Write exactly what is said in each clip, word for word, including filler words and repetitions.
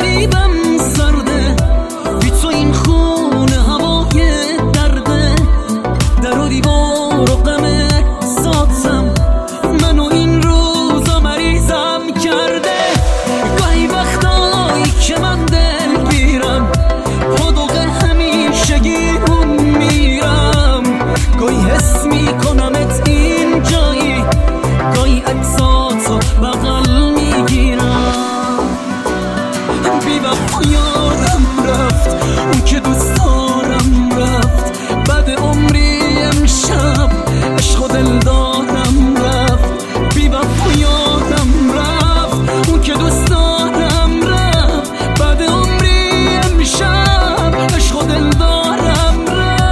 نصیبم سرده، بی تو این خونه هوای درده. در و دیوار و غم ساتم منو این روزا مریضم کرده. گاهی وقتایی که من دل بیرم پادوق همیشگیمون میرم. گاهی حس میکنمت این جایی، گاهی عکساتو بغل میگیرم. بی وفا یادم رفت اون که دوست دارم رفت، بعد عمری امشب عشق و دل دارم رفت. بی وفا یادم رفت اون که دوست دارم رفت، بعد عمری امشب عشق و دل دارم رفت.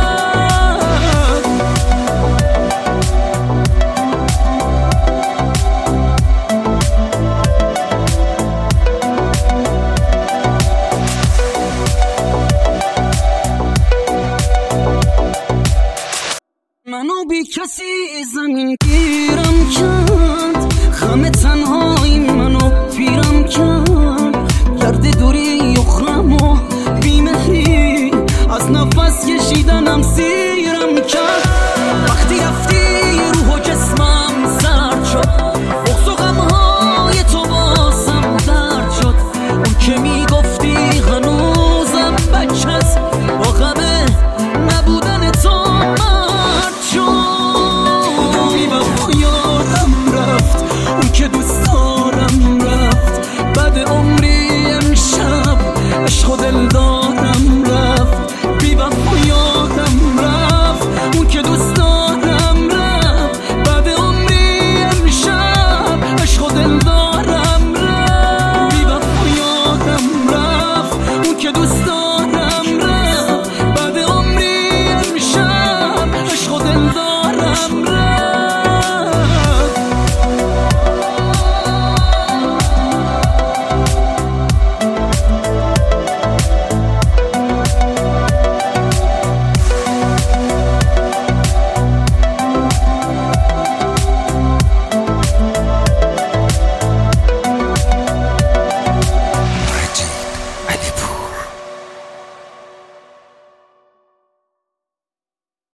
منو بی کسی زمین گیرم کرد، غم تنهایی منو پیرم کرد. گرد دوری اخرم و بیمهری از نفس کشیدنم سیرم کرد. وقتی رفتی روح و جسمم سرد شد، بغض و غمهای تو باسم درد شد. اون که میگفتی هنوزم بچه است،